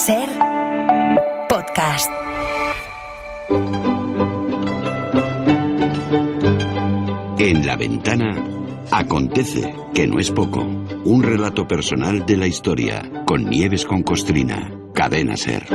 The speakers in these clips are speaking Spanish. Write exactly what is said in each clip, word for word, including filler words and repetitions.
Ser podcast. En La Ventana acontece, que no es poco, un relato personal de la historia, con Nieves con Costrina, Cadena Ser.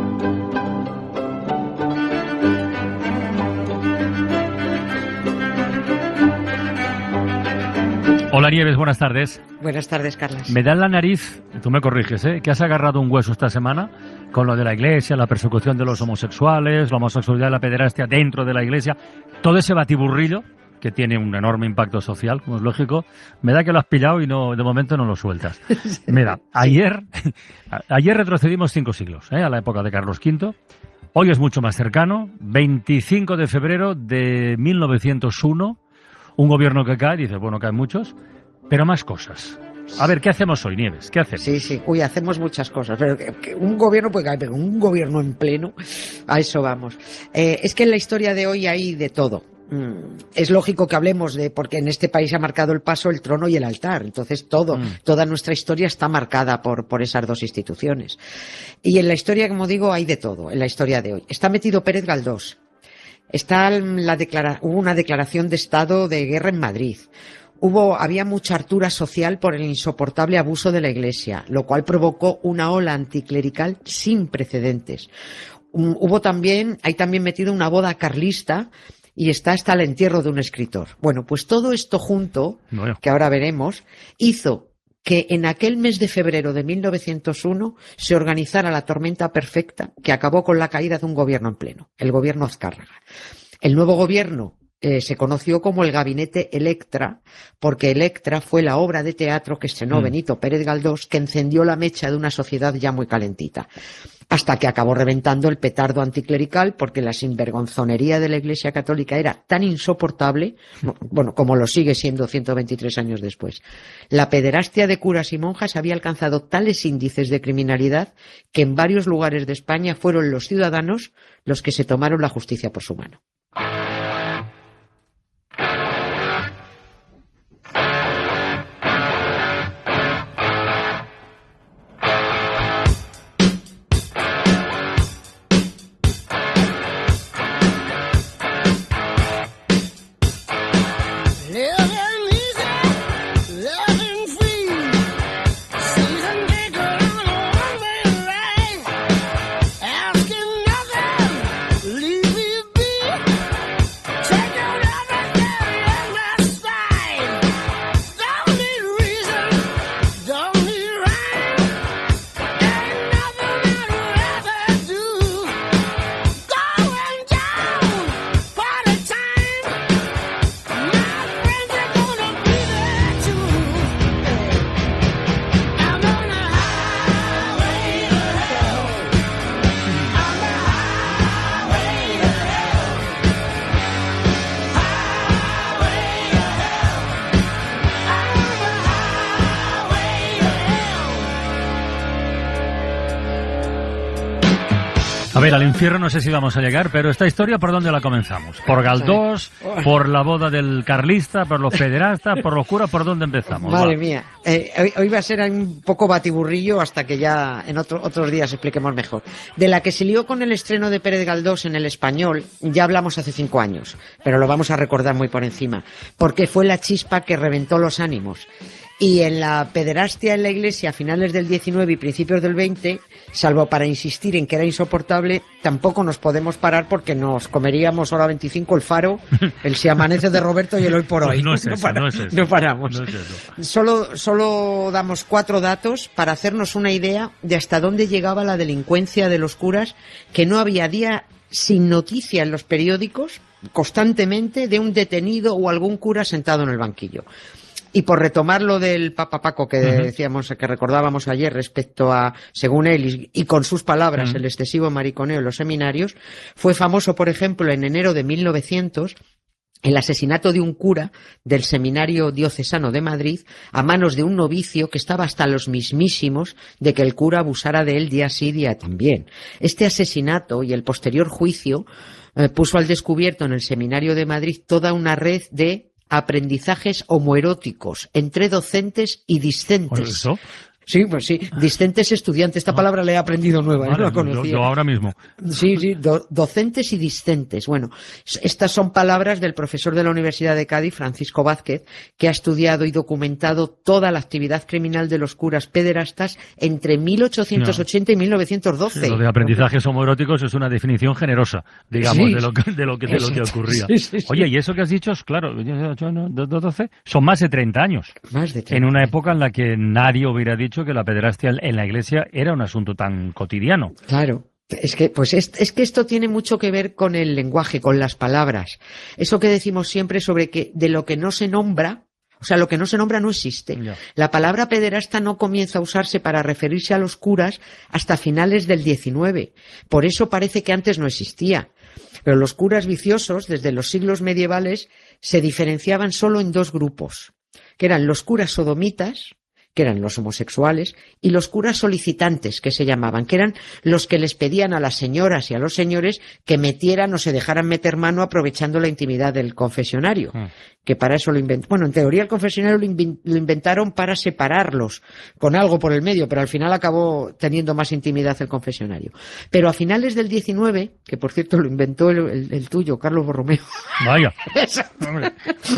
Hola Nieves, buenas tardes. Buenas tardes, Carlas. Me da en la nariz, tú me corriges, ¿eh?, que has agarrado un hueso esta semana con lo de la Iglesia, la persecución de los homosexuales, la homosexualidad y la pederastia dentro de la Iglesia, todo ese batiburrillo que tiene un enorme impacto social, como es lógico. Me da que lo has pillado y no, de momento no lo sueltas. Mira, ayer, ayer retrocedimos cinco siglos, ¿eh?, a la época de Carlos quinto. Hoy es mucho más cercano, veinticinco de febrero de mil novecientos uno, un gobierno que cae, dice, bueno, caen muchos, pero más cosas. A ver, ¿qué hacemos hoy, Nieves? ¿Qué hacemos? Sí, sí, uy, hacemos muchas cosas, pero que, que un gobierno puede caer, pero un gobierno en pleno, a eso vamos. Eh, es que en la historia de hoy hay de todo. Mm, es lógico que hablemos de, porque en este país ha marcado el paso el trono y el altar, entonces todo, mm. toda nuestra historia está marcada por, por esas dos instituciones. Y en la historia, como digo, hay de todo, en la historia de hoy. Está metido Pérez Galdós. Está la declara- hubo una declaración de estado de guerra en Madrid. Hubo, había mucha hartura social por el insoportable abuso de la Iglesia, lo cual provocó una ola anticlerical sin precedentes. Um, hubo también, hay también metido una boda carlista y está hasta el entierro de un escritor. Bueno, pues todo esto junto, bueno, que ahora veremos, hizo que en aquel mes de febrero de mil novecientos uno se organizara la tormenta perfecta que acabó con la caída de un gobierno en pleno, el gobierno Azcárraga. El nuevo gobierno eh, se conoció como el Gabinete Electra, porque Electra fue la obra de teatro que estrenó mm. Benito Pérez Galdós, que encendió la mecha de una sociedad ya muy calentita, hasta que acabó reventando el petardo anticlerical, porque la sinvergonzonería de la Iglesia Católica era tan insoportable, bueno, como lo sigue siendo ciento veintitrés años después. La pederastia de curas y monjas había alcanzado tales índices de criminalidad que en varios lugares de España fueron los ciudadanos los que se tomaron la justicia por su mano. A ver, al infierno no sé si vamos a llegar, pero esta historia, ¿por dónde la comenzamos? ¿Por Galdós? ¿Por la boda del carlista? ¿Por los pederastas? ¿Por los curas? ¿Por dónde empezamos? Madre Va. mía, eh, hoy, hoy va a ser un poco batiburrillo hasta que ya en otro, otros días expliquemos mejor. De la que se lió con el estreno de Pérez Galdós en El Español, ya hablamos hace cinco años, pero lo vamos a recordar muy por encima, porque fue la chispa que reventó los ánimos. Y en la pederastia en la Iglesia a finales del diecinueve y principios del veinte, salvo para insistir en que era insoportable, tampoco nos podemos parar porque nos comeríamos hora veinticinco el Faro, el Si amanece de Roberto y el Hoy por Hoy. No es eso, no, para, no es eso. No paramos. No es eso. Solo, solo damos cuatro datos para hacernos una idea de hasta dónde llegaba la delincuencia de los curas, que no había día sin noticia en los periódicos constantemente de un detenido o algún cura sentado en el banquillo. Y por retomar lo del Papa Paco que uh-huh. decíamos, que recordábamos ayer respecto a, según él, y con sus palabras, uh-huh. el excesivo mariconeo en los seminarios, fue famoso, por ejemplo, en enero de mil novecientos, el asesinato de un cura del Seminario Diocesano de Madrid a manos de un novicio que estaba hasta los mismísimos de que el cura abusara de él día sí, día también. Este asesinato y el posterior juicio eh, puso al descubierto en el Seminario de Madrid toda una red de aprendizajes homoeróticos entre docentes y discentes. ¿Eso? Sí, pues sí, discentes estudiantes, esta palabra la he aprendido nueva, Vale, no la yo, conocía. yo ahora mismo. Sí, sí, do- docentes y discentes. Bueno, estas son palabras del profesor de la Universidad de Cádiz, Francisco Vázquez, que ha estudiado y documentado toda la actividad criminal de los curas pederastas entre mil ochocientos ochenta y mil novecientos doce. Sí, lo de aprendizajes homoeróticos es una definición generosa, digamos, Sí. de lo que, de lo que, de lo que Exacto. ocurría. Sí, sí, sí. Oye, y eso que has dicho, es claro, doce, son más de treinta años. Más de treinta. En una época en la que nadie hubiera dicho que la pederastia en la iglesia era un asunto tan cotidiano. Claro. Es que, pues es, es que esto tiene mucho que ver con el lenguaje, con las palabras. Eso que decimos siempre sobre que de lo que no se nombra, o sea, lo que no se nombra no existe. Ya. La palabra pederasta no comienza a usarse para referirse a los curas hasta finales del diecinueve. Por eso parece que antes no existía. Pero los curas viciosos, desde los siglos medievales, se diferenciaban solo en dos grupos, que eran los curas sodomitas, que eran los homosexuales, y los curas solicitantes, que se llamaban, que eran los que les pedían a las señoras y a los señores que metieran o se dejaran meter mano aprovechando la intimidad del confesionario, Mm. que para eso lo inventaron. Bueno, en teoría el confesionario lo, invin- lo inventaron para separarlos, con algo por el medio, pero al final acabó teniendo más intimidad el confesionario. Pero a finales del diecinueve, que por cierto lo inventó el, el- el tuyo, Carlos Borromeo, Vaya. Hombre.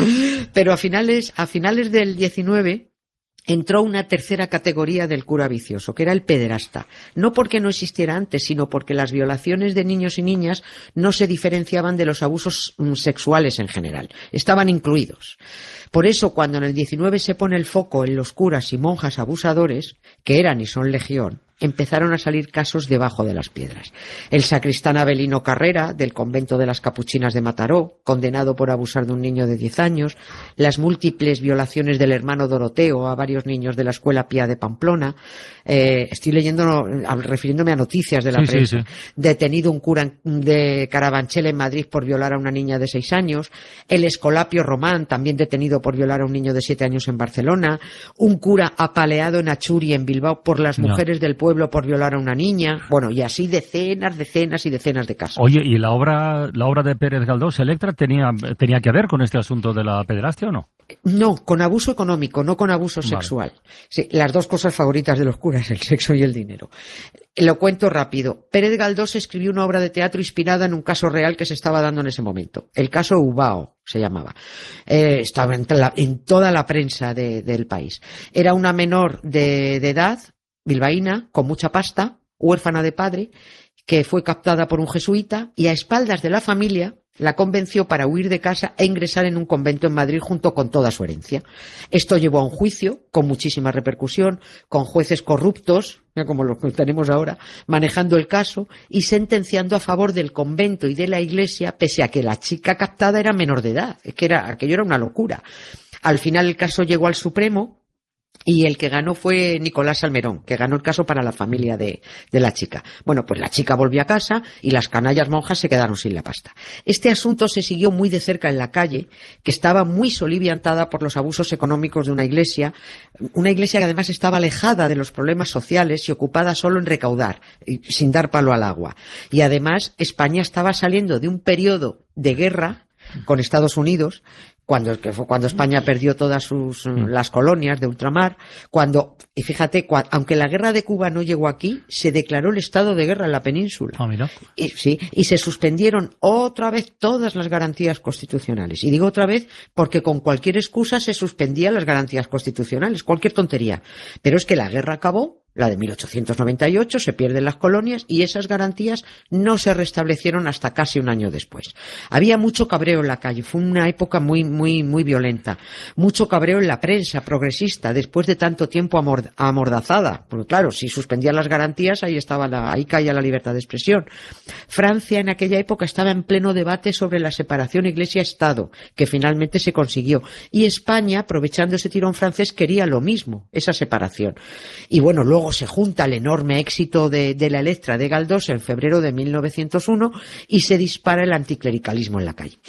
pero a finales, a finales del diecinueve entró una tercera categoría del cura vicioso, que era el pederasta. No porque no existiera antes, sino porque las violaciones de niños y niñas no se diferenciaban de los abusos mm, sexuales en general. Estaban incluidos. Por eso, cuando en el diecinueve se pone el foco en los curas y monjas abusadores, que eran y son legión, empezaron a salir casos debajo de las piedras. El sacristán Avelino Carrera, del convento de las Capuchinas de Mataró, condenado por abusar de un niño de diez años, las múltiples violaciones del hermano Doroteo a varios niños de la Escuela Pía de Pamplona, eh, estoy leyendo, no, refiriéndome a noticias de la Sí, sí, prensa, sí. detenido un cura de Carabanchel en Madrid por violar a una niña de seis años, el Escolapio Román, también detenido por violar a un niño de siete años en Barcelona, un cura apaleado en Achuri, en Bilbao, por las No. mujeres del pueblo por violar a una niña, bueno, y así decenas, decenas y decenas de casos. Oye, ¿y la obra la obra de Pérez Galdós, Electra, tenía, tenía que ver con este asunto de la pederastia o no? No, con abuso económico, no con abuso Vale. sexual. Sí, las dos cosas favoritas de los curas, el sexo y el dinero. Lo cuento rápido. Pérez Galdós escribió una obra de teatro inspirada en un caso real que se estaba dando en ese momento. El caso Ubao se llamaba. Eh, estaba en, la- en toda la prensa de- del país. Era una menor de, de edad, bilbaína, con mucha pasta, huérfana de padre, que fue captada por un jesuita y a espaldas de la familia la convenció para huir de casa e ingresar en un convento en Madrid junto con toda su herencia. Esto llevó a un juicio con muchísima repercusión, con jueces corruptos, mira como los que tenemos ahora, manejando el caso y sentenciando a favor del convento y de la iglesia, pese a que la chica captada era menor de edad. Es que era, aquello era una locura. Al final el caso llegó al Supremo y el que ganó fue Nicolás Salmerón, que ganó el caso para la familia de, de la chica. Bueno, pues la chica volvió a casa y las canallas monjas se quedaron sin la pasta. Este asunto se siguió muy de cerca en la calle, que estaba muy soliviantada por los abusos económicos de una iglesia, una iglesia que además estaba alejada de los problemas sociales y ocupada solo en recaudar, y sin dar palo al agua. Y además España estaba saliendo de un periodo de guerra con Estados Unidos, cuando, que fue cuando España perdió todas sus las colonias de ultramar, cuando, y fíjate, cua- aunque la guerra de Cuba no llegó aquí, se declaró el estado de guerra en la península. Ah, mira. Y, sí, y se suspendieron otra vez todas las garantías constitucionales. Y digo otra vez porque con cualquier excusa se suspendían las garantías constitucionales, cualquier tontería. Pero es que la guerra acabó, la de mil ochocientos noventa y ocho, se pierden las colonias y esas garantías no se restablecieron hasta casi un año después. Había mucho cabreo en la calle, fue una época muy, muy, muy violenta. Mucho cabreo en la prensa progresista después de tanto tiempo amord- amordazada. Porque claro, si suspendían las garantías, ahí estaba la, ahí caía la libertad de expresión. Francia en aquella época estaba en pleno debate sobre la separación Iglesia-Estado, que finalmente se consiguió. Y España, aprovechando ese tirón francés, quería lo mismo, esa separación. Y bueno, luego se junta el enorme éxito de, de la Electra de Galdós en febrero de mil novecientos uno y se dispara el anticlericalismo en la calle.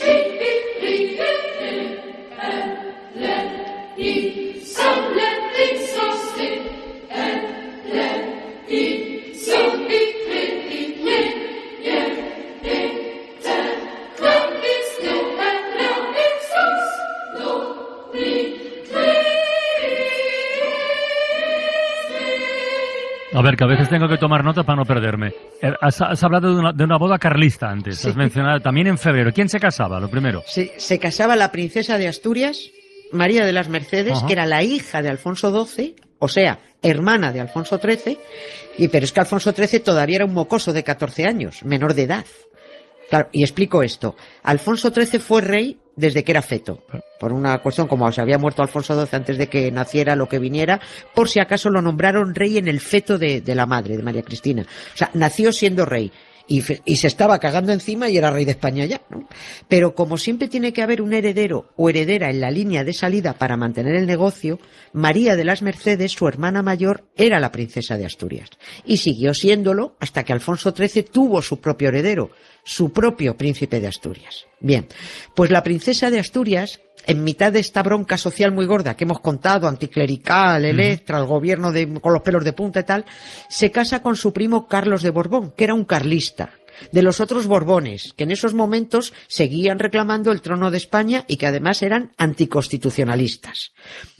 que a veces tengo que tomar nota para no perderme. Has, has hablado de una, de una boda carlista antes, Sí. has mencionado también en febrero. ¿Quién se casaba, lo primero? Se, se casaba la princesa de Asturias, María de las Mercedes, Ajá. que era la hija de Alfonso doce, o sea, hermana de Alfonso trece, y, pero es que Alfonso trece todavía era un mocoso de catorce años, menor de edad. Claro, y explico esto. Alfonso trece fue rey desde que era feto, por una cuestión como se había muerto Alfonso doce antes de que naciera lo que viniera, por si acaso lo nombraron rey en el feto de, de la madre, de María Cristina. O sea, nació siendo rey. Y, fe- y se estaba cagando encima y era rey de España ya, ¿no? Pero como siempre tiene que haber un heredero o heredera en la línea de salida para mantener el negocio, María de las Mercedes, su hermana mayor, era la princesa de Asturias. Y siguió siéndolo hasta que Alfonso trece tuvo su propio heredero, su propio príncipe de Asturias. Bien, pues la princesa de Asturias, en mitad de esta bronca social muy gorda que hemos contado, anticlerical, Electra, el gobierno de, con los pelos de punta y tal, se casa con su primo Carlos de Borbón, que era un carlista, de los otros Borbones, que en esos momentos seguían reclamando el trono de España y que además eran anticonstitucionalistas.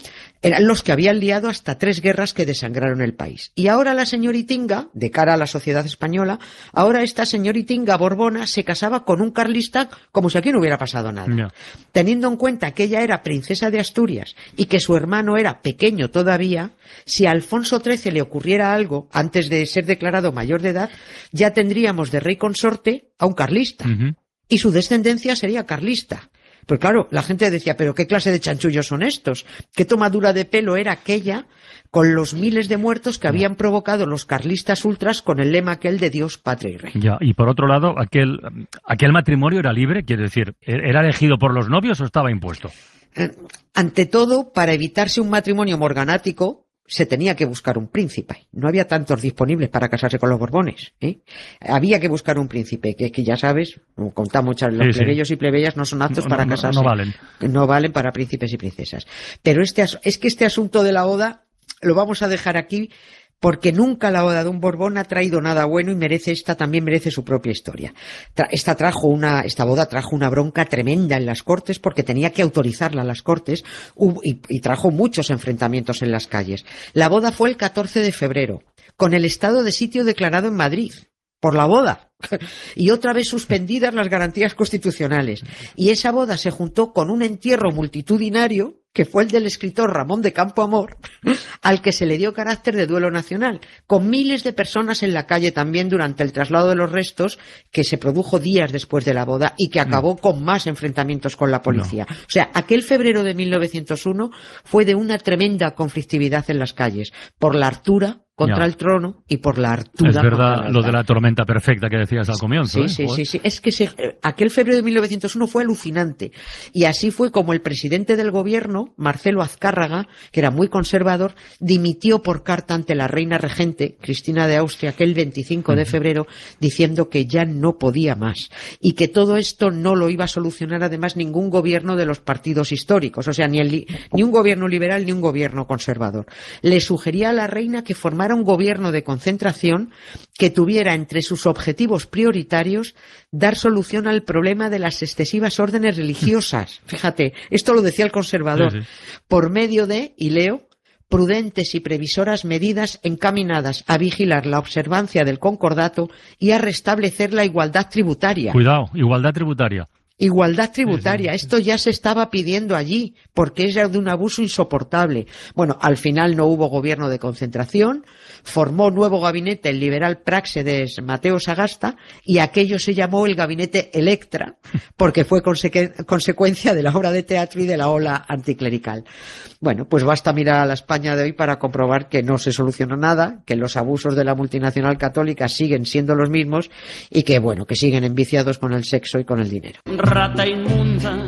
Eran los que habían liado hasta tres guerras que desangraron el país. Y ahora la señoritinga, de cara a la sociedad española, ahora esta señoritinga borbona se casaba con un carlista como si aquí no hubiera pasado nada. Ya. Teniendo en cuenta que ella era princesa de Asturias y que su hermano era pequeño todavía, si a Alfonso trece le ocurriera algo antes de ser declarado mayor de edad, ya tendríamos de rey consorte a un carlista. Ujú. Y su descendencia sería carlista. Pues claro, la gente decía, pero ¿qué clase de chanchullos son estos? ¿Qué tomadura de pelo era aquella con los miles de muertos que habían provocado los carlistas ultras con el lema aquel de Dios, patria y rey? Ya, y por otro lado, aquel, aquel matrimonio era libre, quiere decir, ¿era elegido por los novios o estaba impuesto? Eh, Ante todo, para evitarse un matrimonio morganático, se tenía que buscar un príncipe. No había tantos disponibles para casarse con los Borbones, ¿eh? Había que buscar un príncipe, que, que ya sabes, como contamos, los Sí, sí. plebeyos y plebeyas no son aptos No, para no, no, casarse. no valen. No valen para príncipes y princesas. Pero este as- es que este asunto de la boda lo vamos a dejar aquí porque nunca la boda de un Borbón ha traído nada bueno y merece esta también merece su propia historia. Tra- esta trajo una esta boda trajo una bronca tremenda en las Cortes porque tenía que autorizarla a las Cortes hubo- y, y trajo muchos enfrentamientos en las calles. La boda fue el catorce de febrero con el estado de sitio declarado en Madrid por la boda. Y otra vez suspendidas las garantías constitucionales. Y esa boda se juntó con un entierro multitudinario, que fue el del escritor Ramón de Campoamor, al que se le dio carácter de duelo nacional, con miles de personas en la calle también durante el traslado de los restos, que se produjo días después de la boda y que acabó con más enfrentamientos con la policía. O sea, aquel febrero de mil novecientos uno fue de una tremenda conflictividad en las calles, por la hartura contra Ya. el trono y por la hartura Es contra verdad el lo de altar. la tormenta perfecta que decías al comienzo. Sí, ¿eh? sí, Joder. sí, sí. Es que se- eh, aquel febrero de mil novecientos uno fue alucinante. Y así fue como el presidente del gobierno, Marcelo Azcárraga, que era muy conservador, dimitió por carta ante la reina regente, Cristina de Austria, aquel veinticinco de febrero, diciendo que ya no podía más. Y que todo esto no lo iba a solucionar además ningún gobierno de los partidos históricos. O sea, ni, el li- ni un gobierno liberal ni un gobierno conservador. Le sugería a la reina que formara un gobierno de concentración que tuviera entre sus objetivos prioritarios dar solución al problema de las excesivas órdenes religiosas. Fíjate, esto lo decía el conservador. Sí, sí. Por medio de, y leo, prudentes y previsoras medidas encaminadas a vigilar la observancia del concordato y a restablecer la igualdad tributaria. Cuidado, igualdad tributaria. Igualdad tributaria, esto ya se estaba pidiendo allí, porque es ya de un abuso insoportable. Bueno, al final no hubo gobierno de concentración, formó nuevo gabinete el liberal Práxedes Mateo Sagasta, y aquello se llamó el gabinete Electra, porque fue consecu- consecuencia de la obra de teatro y de la ola anticlerical. Bueno, pues basta mirar a la España de hoy para comprobar que no se soluciona nada, que los abusos de la multinacional católica siguen siendo los mismos y que, bueno, que siguen enviciados con el sexo y con el dinero. Rata inmunda,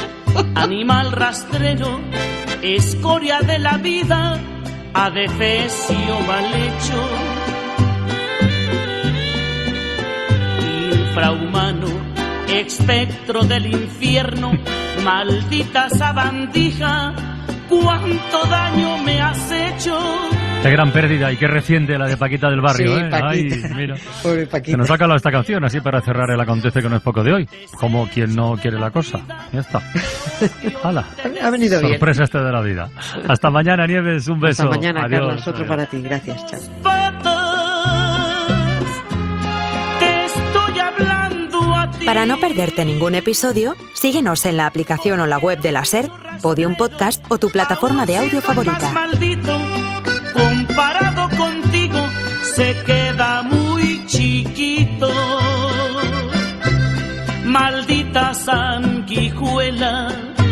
animal rastrero, escoria de la vida, adefesio mal hecho, infrahumano, espectro del infierno, maldita sabandija, cuánto daño me has hecho. Qué gran pérdida y qué reciente la de Paquita del Barrio. Sí, ¿eh? Paquita. Ay, mira. Pobre Se Paquita. nos ha calado esta canción así para cerrar el acontece que no es poco de hoy. Como quien no quiere la cosa. Ya está. ¡Hala! Ha venido bien. Sorpresa este de la vida. Hasta mañana, Nieves. Un beso. Hasta mañana, Adiós. Carlos. Otro Adiós. para ti. Gracias. Chao. Patas Para no perderte ningún episodio, síguenos en la aplicación o la web de la SER, Podium Podcast o tu plataforma de audio favorita. Maldito, comparado contigo, se queda muy chiquito. Maldita sanguijuela,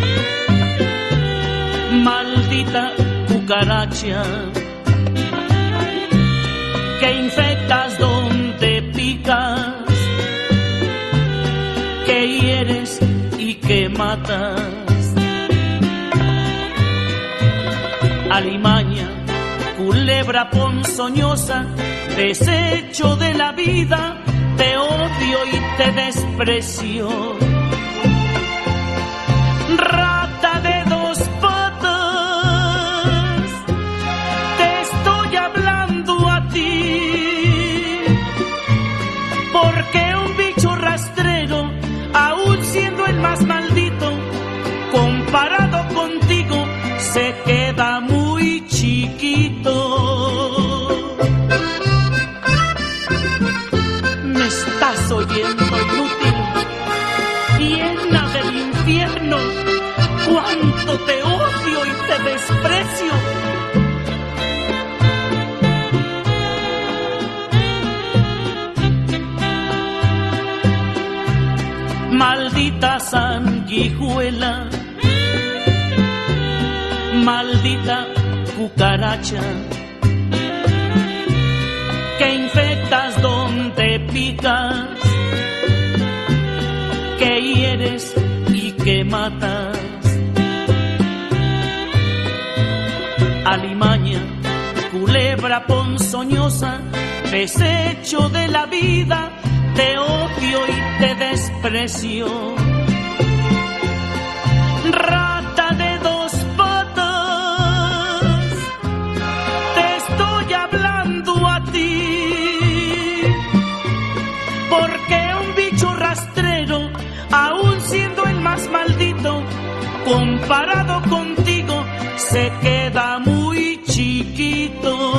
maldita cucaracha, que infectas donde picas, que hieres y que matas. Alimaña, culebra ponzoñosa, desecho de la vida, te odio y te desprecio. Rata de dos patas, te estoy hablando a ti, porque un bicho rastrero, aún siendo el más maldito, comparado contigo, se queda muy chiquito. Me estás oyendo, inútil, llena del infierno, cuánto te odio y te desprecio. Maldita sanguijuela, maldita cucaracha, que infectas donde picas, que hieres y que matas. Alimaña, culebra ponzoñosa, desecho de la vida, te odio y te desprecio. Rata de dos patas, te estoy hablando a ti, porque un bicho rastrero, aún siendo el más maldito, comparado contigo, se queda muy chiquito.